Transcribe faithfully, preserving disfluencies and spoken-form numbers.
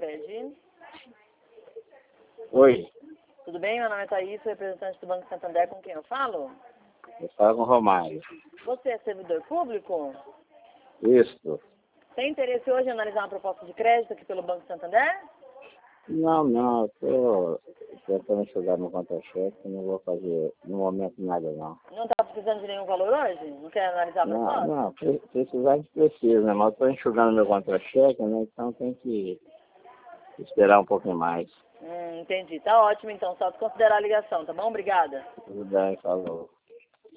Cred. Oi, Tudo bem? Meu nome é Thaís, sou representante do Banco Santander, com quem eu falo? eu falo com o Romário. Você é servidor público? Isso. Tem interesse hoje em analisar uma proposta de crédito aqui pelo Banco Santander? Não, não, eu tô tentando estudar meu contra-cheque, não vou fazer no momento nada não. Não está precisando de nenhum valor hoje? Não quer analisar a Não, proposta? não, pre- precisar de precisa, né? Mas eu tô enxugando meu contra-cheque, né? Então tem que esperar um pouquinho mais. Hum, entendi. Tá ótimo então, só considerar a ligação, tá bom? Obrigada. Tudo bem, falou.